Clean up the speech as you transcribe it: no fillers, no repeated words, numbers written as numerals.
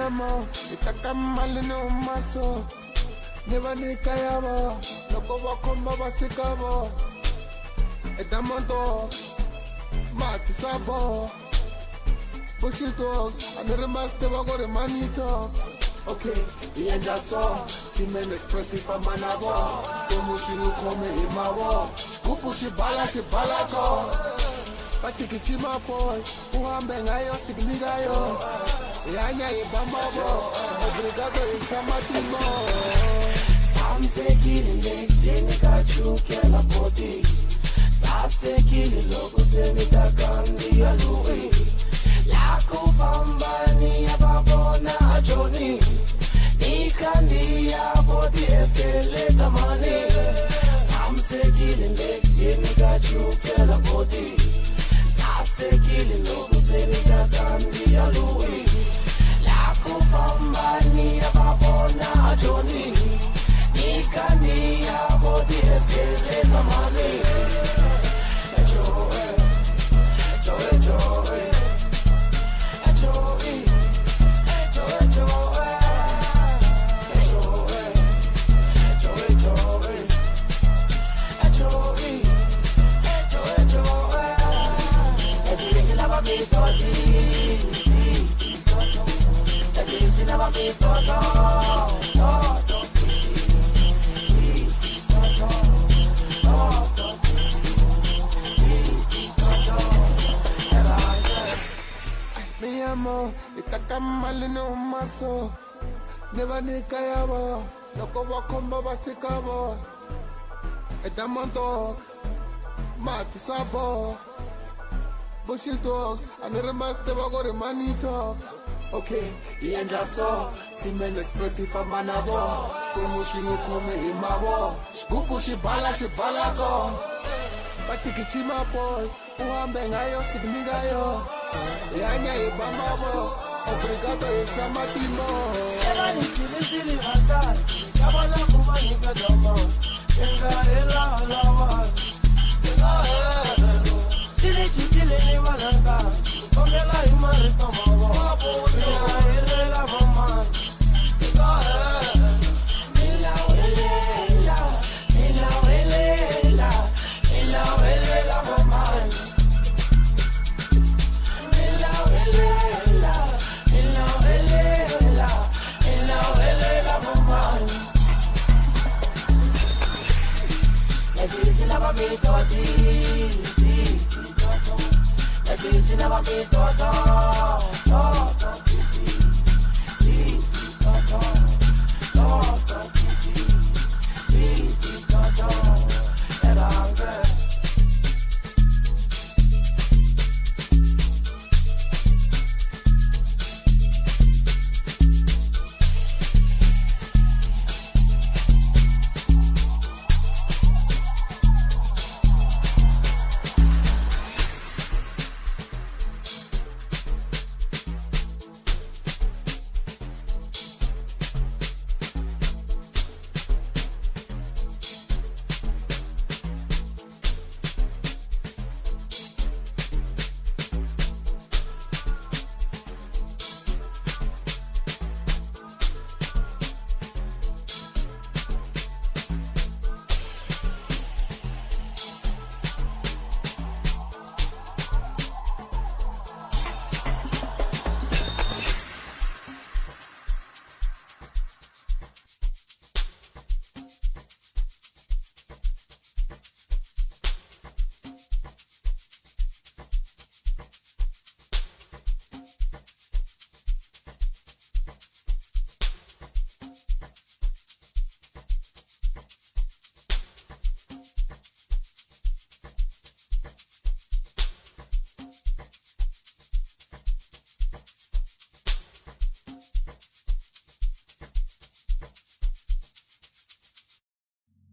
amo, itaka mali no maso. Never nika yabo, loko wakomba basikabo. Edamondo, mati sabo. Bullshit talks, and the master wago the money talks. Okay, the end I saw. Team expressive for manabo. Como shiru come in my wall. Gupu shibala go. Batiki chima boy. Uhambe ngayo signiga yo. Yanya ibamabo. Obrigado ishamatimo. Some say killing leg, Jenny got you, Kela body. Sase killing logo, say me that candy alui. Lako fambani ababona Johnny. Ni candy body escalator money. Some say killing leg, Jenny got you, Kela body. Sase killing logo, say me that candy alui. Lako fambani ababona Johnny. Nikania body escalator money. Me amo, itaka mali no maso. Never nika yabo, loko wakomba basikabo. Edamondo, mati sabo. Bullshit talks, and the master wago the money talks. Okay, the end I saw. Team expressive for manabo. Como shiru come in my wall. Gupu shibala go. Batiki chima boy. Uhambe ngayo signiga yo. Yanya ibamabo. Obrigado ishamatimo. Eva ni kilisili hasar. Kabala kuma nikadama. Enga ela alawa. Sili chitile ni walanga. Ongela imari tomawa. Enga ela mama. Never be